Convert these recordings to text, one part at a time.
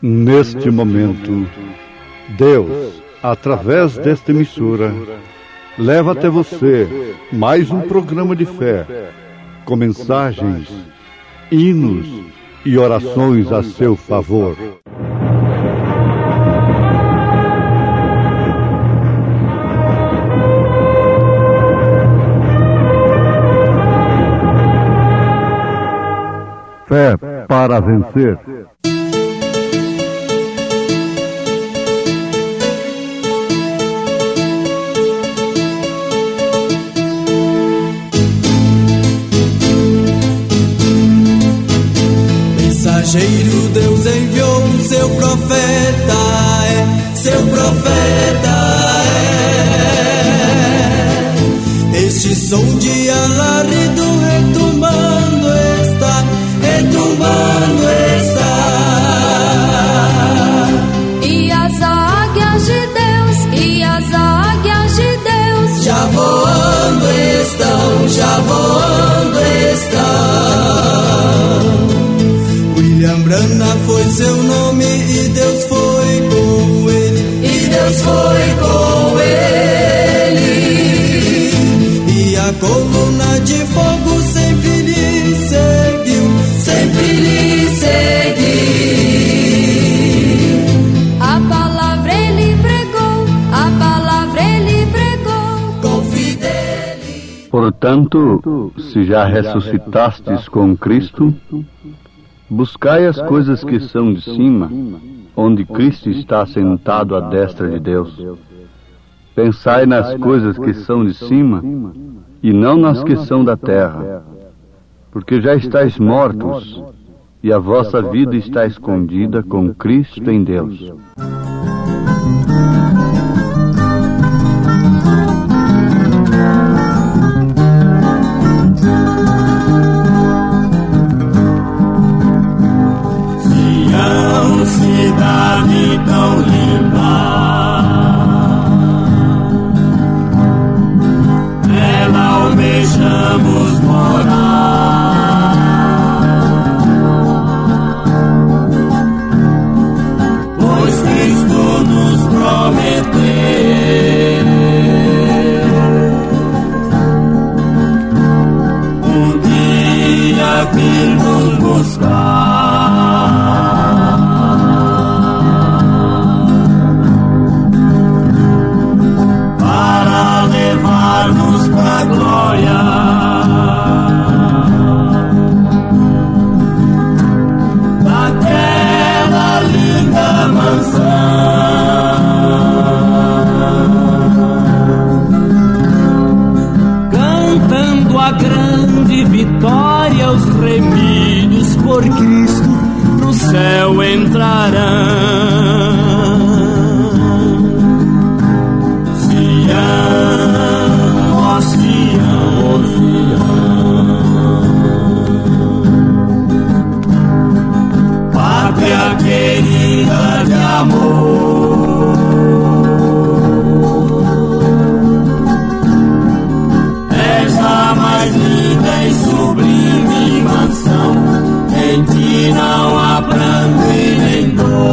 Neste momento, Deus, através desta emissora, leva até você mais um programa de fé, com mensagens, hinos e orações a seu favor. Fé para vencer. Mensageiro, Deus enviou seu profeta, seu profeta Este som de alarido retumbando está, retumbando está. E as águias de Deus, e as águias de Deus já voando estão, já voando estão. William Branham foi seu nome e Deus foi com ele, e Deus foi com ele. E a coluna de fogo sempre lhe seguiu, sempre lhe seguiu. A palavra ele pregou, a palavra ele pregou com fidelidade. Portanto, se já ressuscitastes com Cristo, buscai as coisas que são de cima, onde Cristo está sentado à destra de Deus. Pensai nas coisas que são de cima, e não nas que são da terra, porque já estáis mortos, e a vossa vida está escondida com Cristo em Deus. Cidade tão linda, nela almejamos morar, pois Cristo nos prometeu um dia vir nos buscar. Pra glória, daquela linda mansão, cantando a grande vitória, os remidos por Cristo no céu entrarão. Pátria querida de amor, és a mais linda e sublime mansão, em ti não há pranto e nem dor.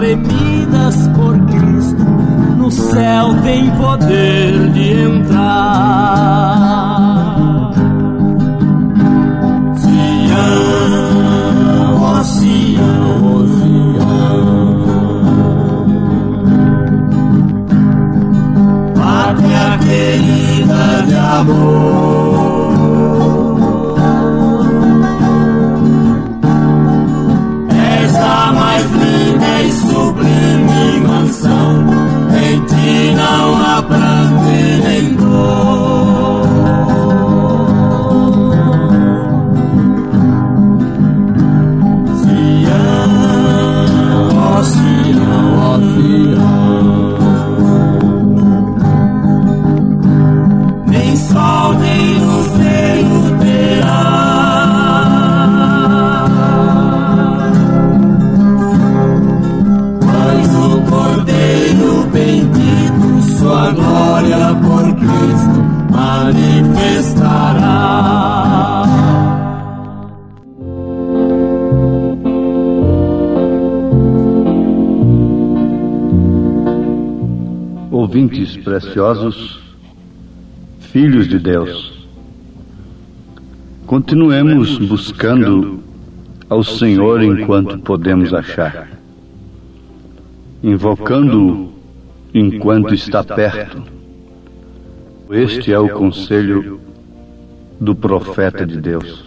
remidas por Cristo, no céu tem poder de entrar. Sião, ó Sião, ó Sião, pátria querida de amor, és a mais linda e sublime mansão, em ti não há pranto e nem dor. Sião, ó Sião, ó Sião, nem sol nem lucero terá, pois o Cordeiro bendito sua glória por Cristo manifestará. Ouvintes preciosos, filhos de Deus, continuemos buscando ao Senhor enquanto podemos achar, invocando-o enquanto está perto. Este é o conselho do profeta de Deus.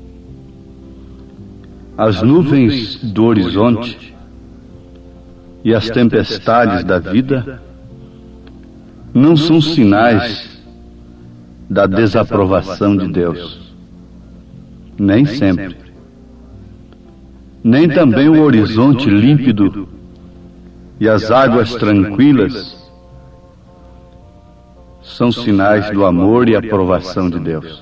As nuvens do horizonte e as tempestades da vida não são sinais da desaprovação de Deus. Nem sempre. Nem também o horizonte límpido e as águas tranquilas são sinais do amor e aprovação de Deus.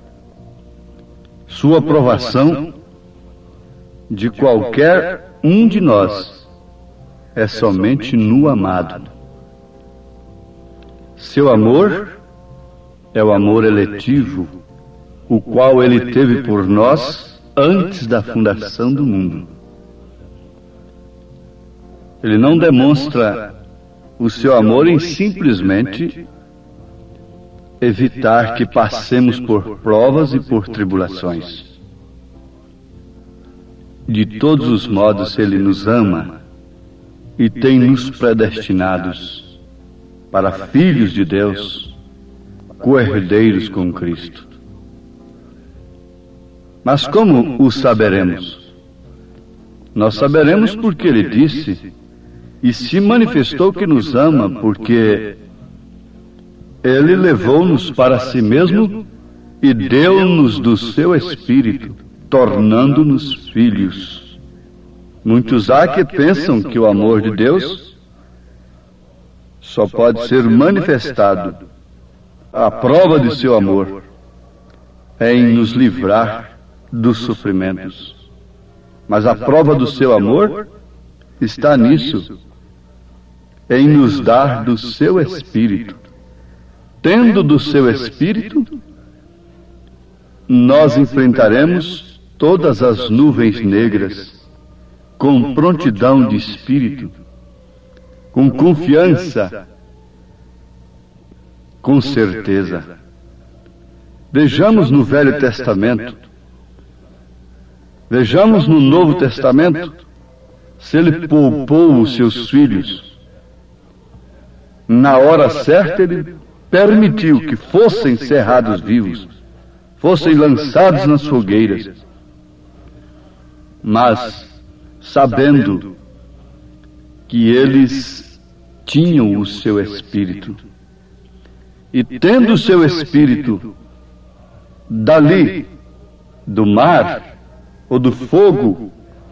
Sua aprovação de qualquer um de nós é somente no amado. Seu amor é o amor eletivo, o qual Ele teve por nós antes da fundação do mundo. Ele não demonstra o seu amor em simplesmente evitar que passemos por provas e por tribulações. De todos os modos, Ele nos ama e tem nos predestinados para filhos de Deus, co-herdeiros com Cristo. Mas como o saberemos? Nós saberemos porque Ele disse e se manifestou que nos ama, porque Ele levou-nos para si mesmo e deu-nos do seu Espírito, tornando-nos filhos. Muitos há que pensam que o amor de Deus só pode ser manifestado, a prova de seu amor é em nos livrar dos sofrimentos. Mas a prova do seu amor está nisso, em nos dar do seu Espírito. Tendo do seu Espírito, nós enfrentaremos todas as nuvens negras com prontidão de espírito, com confiança, com certeza. Vejamos no Velho Testamento, vejamos no Novo Testamento, se Ele poupou os seus filhos. Na hora certa, Ele permitiu que fossem cerrados vivos, fossem lançados nas fogueiras. Mas, sabendo que eles tinham o seu Espírito, e tendo o seu Espírito dali, do mar, ou do fogo,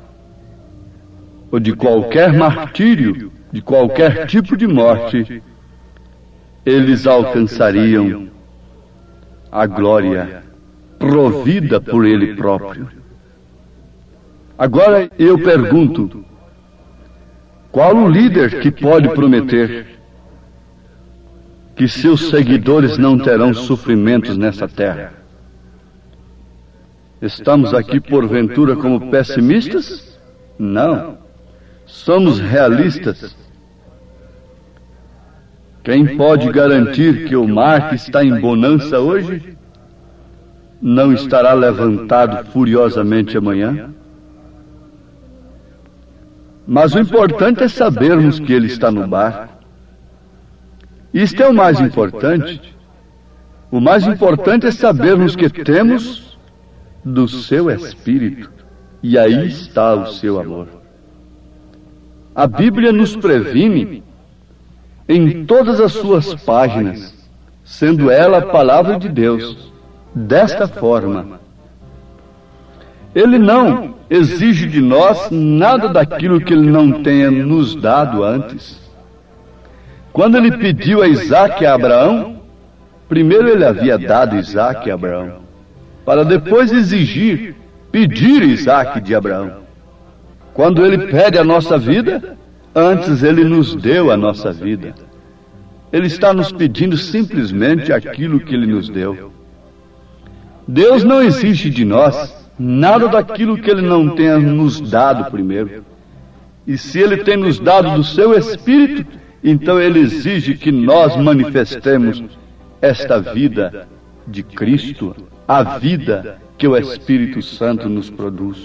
ou de qualquer martírio, de qualquer tipo de morte, eles alcançariam a glória provida por Ele próprio. Agora eu pergunto, qual o líder que pode prometer que seus seguidores não terão sofrimentos nessa terra? Estamos aqui porventura como pessimistas? Não. Somos realistas. Quem pode garantir que o mar que está em bonança hoje não estará levantado furiosamente amanhã? Mas o importante é sabermos que ele está no barco. Isto é o mais importante. O mais importante é sabermos que temos do seu Espírito, e aí está o seu amor. A Bíblia nos previne em todas as suas páginas, sendo ela a palavra de Deus, desta forma. Ele não exige de nós nada daquilo que ele não tenha nos dado antes. Quando ele pediu a Isaque a Abraão, primeiro ele havia dado Isaque a Abraão, para depois pedir Isaque de Abraão. Quando ele pede a nossa vida, antes ele nos deu a nossa vida. Ele está nos pedindo simplesmente aquilo que ele nos deu. Deus não exige de nós nada daquilo que ele não tenha nos dado primeiro. E se ele tem nos dado do seu Espírito, então ele exige que nós manifestemos esta vida de Cristo, a vida que o Espírito Santo nos produz.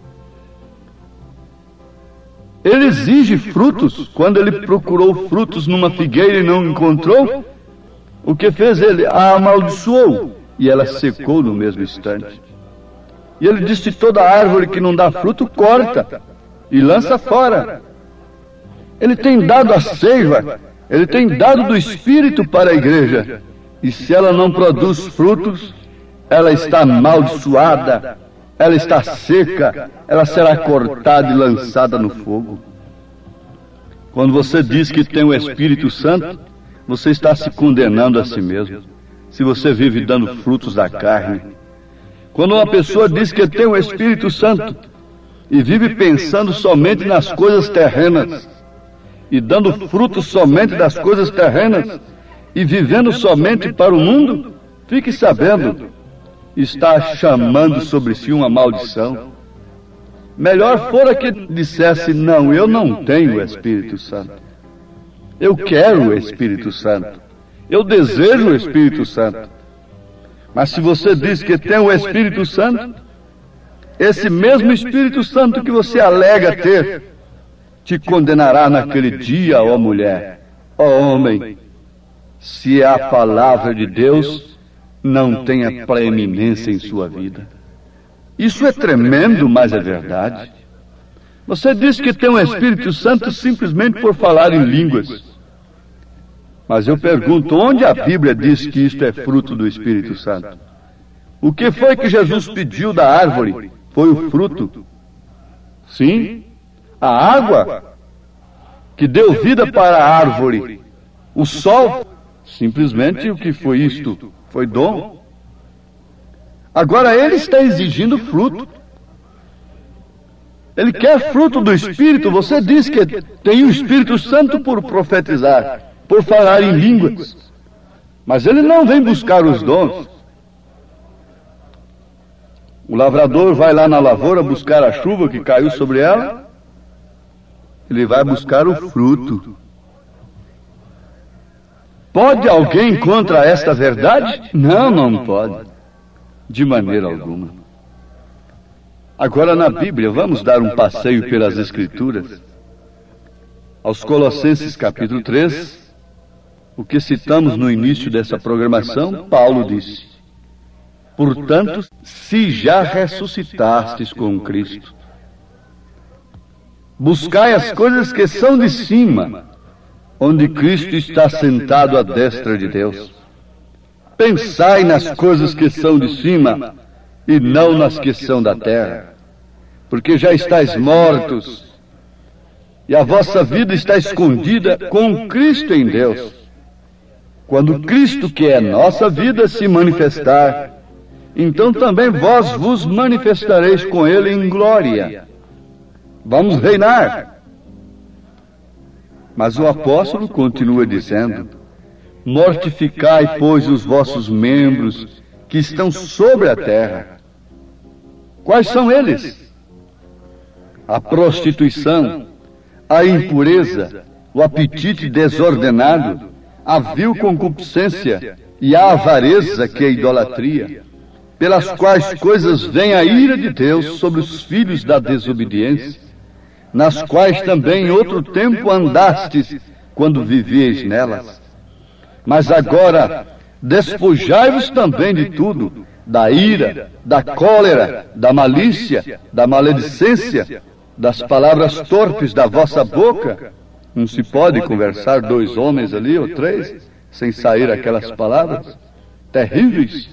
Ele exige frutos. Quando ele procurou frutos numa figueira e não encontrou, o que fez ele? A amaldiçoou, e ela secou no mesmo instante. E ele disse: toda árvore que não dá fruto, corta e lança fora. Ele tem dado a seiva, ele tem dado do Espírito para a igreja. E se ela não produz frutos, ela está amaldiçoada, ela está seca, ela será cortada e lançada no fogo. Quando você diz que tem o Espírito Santo, você está se condenando a si mesmo, se você vive dando frutos da carne. Quando uma pessoa diz que tem o Espírito Santo e vive pensando somente nas coisas terrenas, e dando frutos somente das coisas terrenas, e vivendo somente para o mundo, fique sabendo, está chamando sobre si uma maldição. Melhor fora que dissesse: não, eu não tenho o Espírito Santo. Eu quero o Espírito Santo. Eu desejo o Espírito Santo. Mas se você diz que tem o Espírito Santo, esse mesmo Espírito Santo que você alega ter, te condenará naquele dia, ó mulher, ó homem, se a palavra de Deus não tem a preeminência em sua vida. Isso é tremendo, mas é verdade. Você diz que tem um Espírito Santo simplesmente por falar em línguas. Mas eu pergunto, onde a Bíblia diz que isto é fruto do Espírito Santo? O que foi que Jesus pediu da árvore? Foi o fruto. Sim, a água que deu vida para a árvore. O sol, simplesmente o que foi isto? Foi dom. Agora ele está exigindo fruto. Ele quer fruto do Espírito. Você diz que tem o Espírito Santo por profetizar, por falar em línguas. Mas ele não vem buscar os dons. O lavrador vai lá na lavoura buscar a chuva que caiu sobre ela. Ele vai buscar o fruto. Pode alguém contra esta verdade? Não, não pode. De maneira alguma. Agora na Bíblia, vamos dar um passeio pelas Escrituras. Aos Colossenses capítulo 3, o que citamos no início dessa programação, Paulo disse: portanto, se já ressuscitastes com Cristo, buscai as coisas que são de cima, onde Cristo está sentado à destra de Deus. Pensai nas coisas que são de cima, e não nas que são da terra, porque já estáis mortos, e a vossa vida está escondida com Cristo em Deus. Quando Cristo, que é nossa vida, se manifestar, então também vós vos manifestareis com Ele em glória. Vamos reinar. Mas o apóstolo continua dizendo: mortificai, pois, os vossos membros que estão sobre a terra. Quais são eles? A prostituição, a impureza, o apetite desordenado, a vil concupiscência e a avareza, que é a idolatria, pelas quais coisas vem a ira de Deus sobre os filhos da desobediência, nas quais também em outro tempo andastes quando vivieis nelas. Mas agora despojai-vos também de tudo, da ira, da cólera, da malícia, da maledicência, das palavras torpes da vossa boca. Não se pode conversar 2 homens ali ou 3 sem sair aquelas palavras terríveis.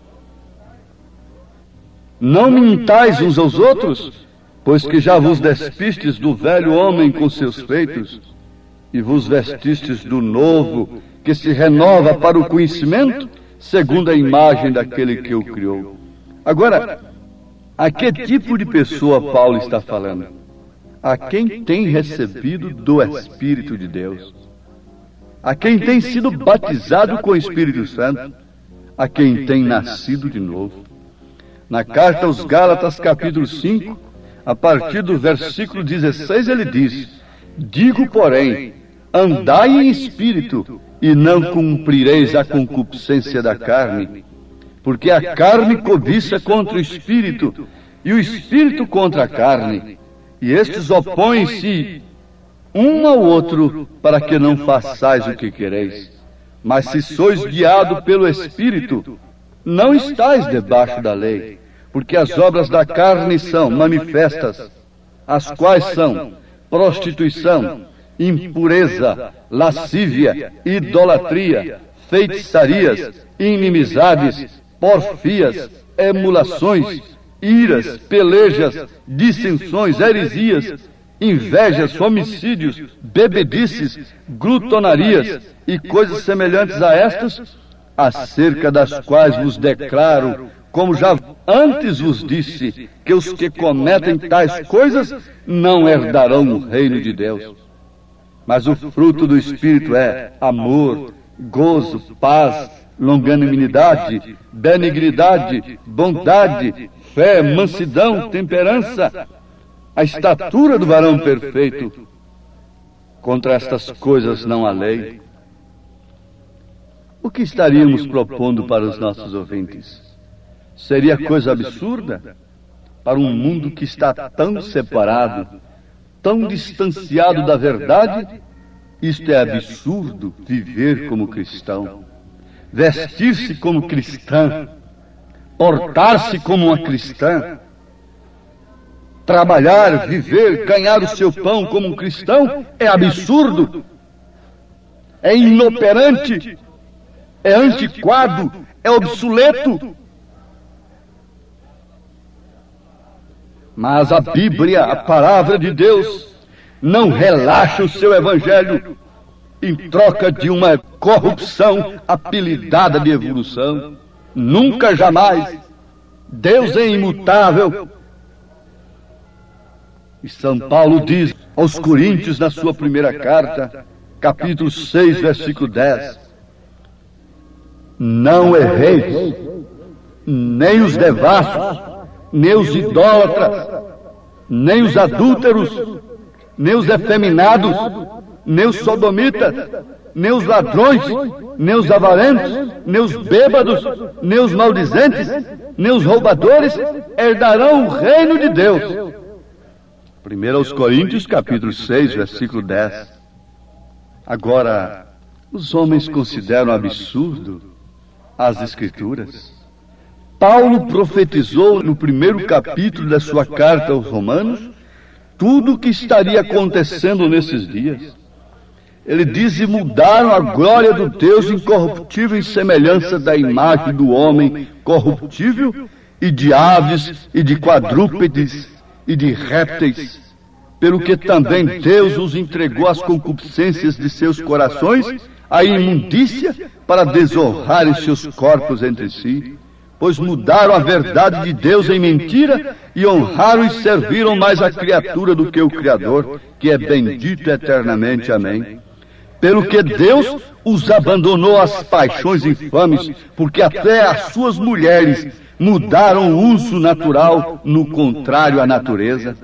Não mintais uns aos outros, pois que já vos despistes do velho homem com seus feitos, e vos vestistes do novo, que se renova para o conhecimento, segundo a imagem daquele que o criou. Agora, a que tipo de pessoa Paulo está falando? A quem tem recebido do Espírito de Deus, a quem tem sido batizado com o Espírito Santo, a quem tem nascido de novo. Na carta aos Gálatas, capítulo 5, a partir do versículo 16, ele diz: digo, porém, andai em espírito, e não cumprireis a concupiscência da carne, porque a carne cobiça contra o espírito, e o espírito contra a carne, e estes opõem-se um ao outro, para que não façais o que quereis. Mas se sois guiado pelo Espírito, não estáis debaixo da lei, porque as obras da carne são manifestas, as quais são prostituição, impureza, lascívia, idolatria, feitiçarias, inimizades, porfias, emulações, iras, pelejas, dissensões, heresias, invejas, homicídios, bebedices, glutonarias e coisas semelhantes a estas, acerca das quais vos declaro, como já antes vos disse, que os que cometem tais coisas não herdarão o reino de Deus. Mas o fruto do Espírito é amor, gozo, paz, longanimidade, benignidade, bondade, fé, mansidão, temperança, a estatura do varão perfeito. Contra estas coisas não há lei. O que estaríamos propondo para os nossos ouvintes? Seria coisa absurda para um mundo que está tão separado, tão distanciado da verdade? Isto é absurdo, viver como cristão, vestir-se como cristã, portar-se como uma cristã, trabalhar, viver, ganhar o seu pão como um cristão é absurdo, é inoperante, é antiquado, é obsoleto. Mas a Bíblia, a palavra de Deus, não relaxa o seu evangelho em troca de uma corrupção apelidada de evolução. Nunca, jamais. Deus é imutável. E São Paulo diz aos Coríntios na sua primeira carta, capítulo 6, versículo 10: não erreis, nem os devassos, nem os idólatras, nem os adúlteros, nem os efeminados, nem os sodomitas, nem os ladrões, nem os avarentos, nem os bêbados, nem os maldizentes, nem os roubadores herdarão o reino de Deus. 1 aos Coríntios, capítulo 6, versículo 10. Agora, os homens consideram absurdo as Escrituras. Paulo profetizou no primeiro capítulo da sua carta aos Romanos tudo o que estaria acontecendo nesses dias. Ele diz: e mudaram a glória do Deus incorruptível em semelhança da imagem do homem corruptível, e de aves, e de quadrúpedes, e de répteis, pelo que também Deus os entregou às concupiscências de seus corações, à imundícia, para desonrarem seus corpos entre si. Pois mudaram a verdade de Deus em mentira, e honraram e serviram mais a criatura do que o Criador, que é bendito eternamente. Amém. Pelo que Deus os abandonou às paixões infames, porque até as suas mulheres mudaram o uso natural no contrário à natureza.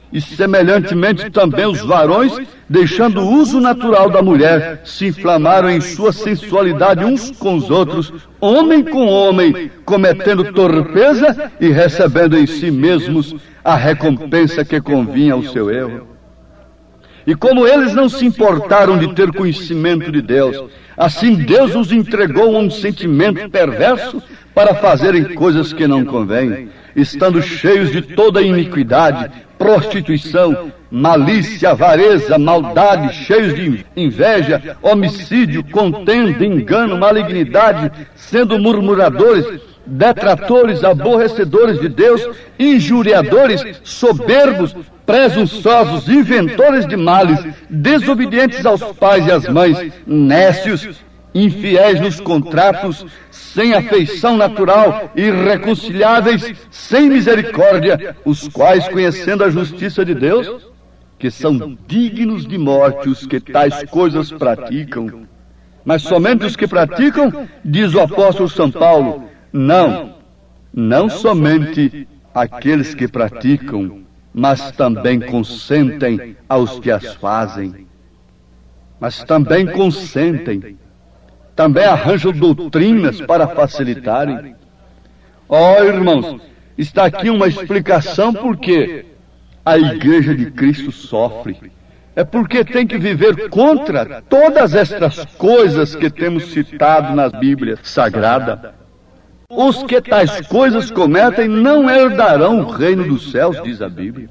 E semelhantemente também os varões, deixando o uso natural da mulher, se inflamaram em sua sensualidade uns com os outros, homem com homem, cometendo torpeza e recebendo em si mesmos a recompensa que convinha ao seu erro. E como eles não se importaram de ter conhecimento de Deus, assim Deus os entregou a um sentimento perverso para fazerem coisas que não convêm, estando cheios de toda iniquidade, prostituição, malícia, avareza, maldade, cheios de inveja, homicídio, contenda, engano, malignidade, sendo murmuradores, detratores, aborrecedores de Deus, injuriadores, soberbos, presunçosos, inventores de males, desobedientes aos pais e às mães, nécios, infiéis nos contratos, sem afeição natural, irreconciliáveis, sem misericórdia, os quais, conhecendo a justiça de Deus, que são dignos de morte os que tais coisas praticam. Mas somente os que praticam, diz o apóstolo São Paulo, não somente aqueles que praticam, mas também consentem aos que as fazem. Mas também consentem. Também arranjam doutrinas para facilitarem. Irmãos, está aqui uma explicação por que a Igreja de Cristo sofre. É porque tem que viver contra todas estas coisas que temos citado na Bíblia Sagrada. Os que tais coisas cometem não herdarão o reino dos céus, diz a Bíblia.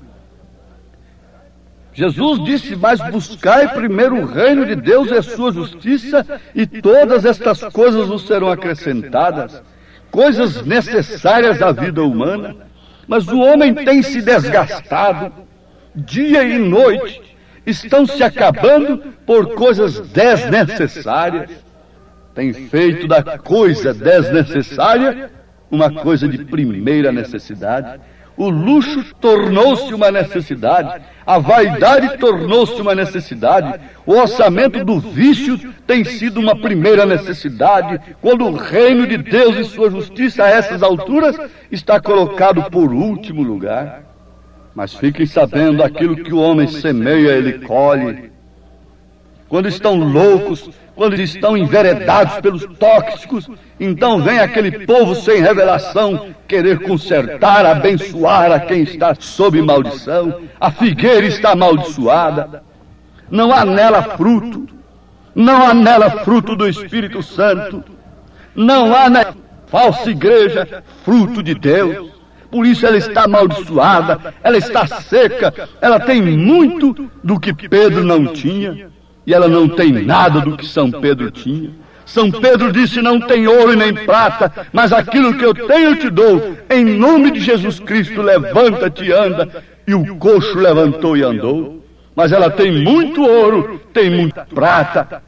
Jesus disse, mas buscai primeiro o reino de Deus e a sua justiça, e todas estas coisas vos serão acrescentadas, coisas necessárias à vida humana. Mas o homem tem se desgastado, dia e noite, estão se acabando por coisas desnecessárias. Tem feito da coisa desnecessária uma coisa de primeira necessidade. O luxo tornou-se uma necessidade, a vaidade tornou-se uma necessidade, o orçamento do vício tem sido uma primeira necessidade, quando o reino de Deus e sua justiça a essas alturas está colocado por último lugar. Mas fiquem sabendo, aquilo que o homem semeia, ele colhe. Quando estão loucos, quando estão enveredados pelos tóxicos, então vem aquele povo sem revelação querer consertar, abençoar a quem está sob maldição. A figueira está amaldiçoada. Não há nela fruto. Não há nela fruto do Espírito Santo. Não há na falsa igreja fruto de Deus. Por isso ela está amaldiçoada, ela está seca, ela tem muito do que Pedro não tinha. E ela não tem nada do que São Pedro tinha. São Pedro disse, não tem ouro e nem prata, mas aquilo que eu tenho eu te dou. Em nome de Jesus Cristo, levanta-te e anda. E o coxo levantou e andou. Mas ela tem muito ouro, tem muita prata.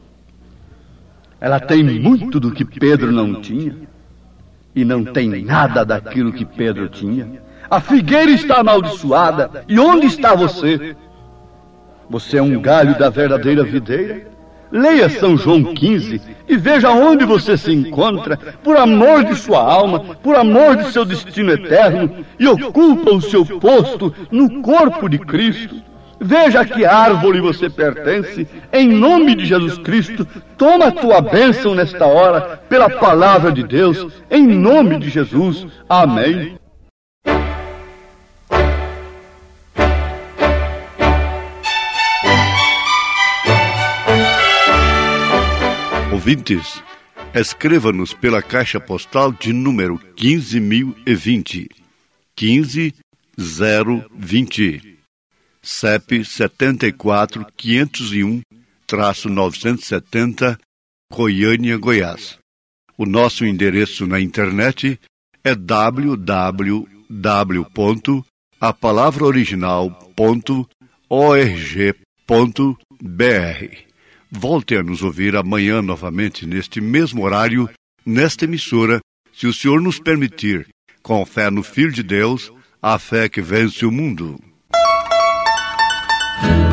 Ela tem muito do que Pedro não tinha. E não tem nada daquilo que Pedro tinha. A figueira está amaldiçoada. E onde está você? Você é um galho da verdadeira videira? Leia São João 15 e veja onde você se encontra, por amor de sua alma, por amor de seu destino eterno, e ocupa o seu posto no corpo de Cristo. Veja a que árvore você pertence. Em nome de Jesus Cristo, toma a tua bênção nesta hora, pela palavra de Deus, em nome de Jesus. Amém. Ouvintes, escreva-nos pela caixa postal de número 15.020, 15020, CEP 74.501-970, Goiânia, Goiás. O nosso endereço na internet é www.apalavraoriginal.org.br. Volte a nos ouvir amanhã novamente, neste mesmo horário, nesta emissora, se o Senhor nos permitir, com fé no Filho de Deus, a fé que vence o mundo.